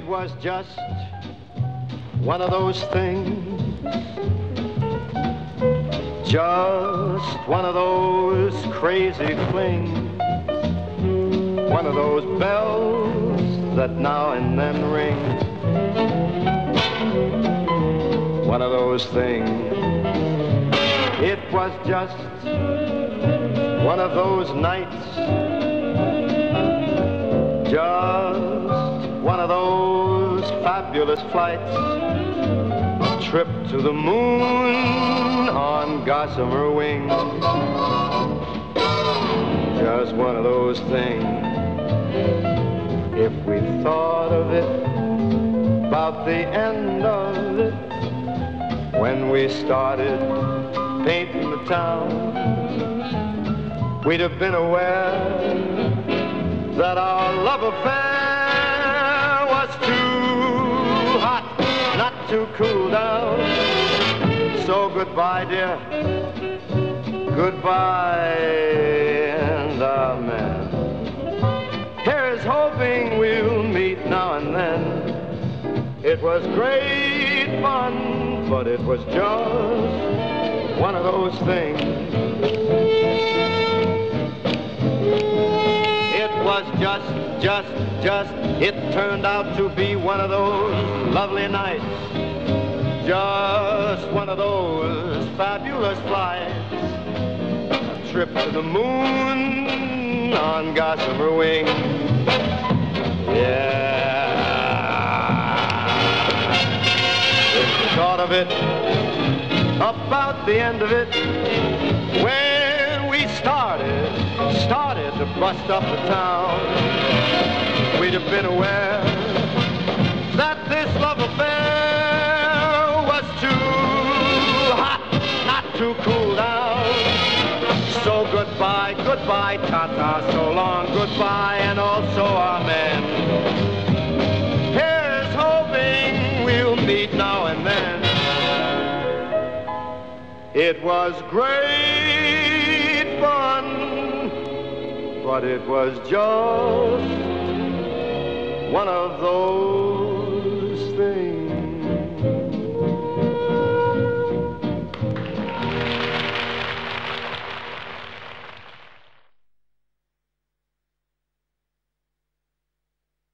was just one of those things, just one of those crazy flings, one of those bells that now and then ring, one of those things. It was just one of those nights, just one of those fabulous flights, a trip to the moon on gossamer wings, just one of those things. If we thought of it, about the end of it, when we started painting the town, we'd have been aware that our love affair was too hot not to cool down. So goodbye, dear, goodbye and amen. Here's hoping we'll meet now and then. It was great fun, but it was just one of those things. It was just, it turned out to be one of those lovely nights, just one of those fabulous flights, a trip to the moon on gossamer wings. Yeah. Thought of it, about the end of it, when we started to bust up the town, we'd have been aware that this love affair was too hot not to cool down. So goodbye, goodbye, ta-ta, so long, goodbye, and also amen. Here's hoping we'll meet now and then. It was great fun, but it was just one of those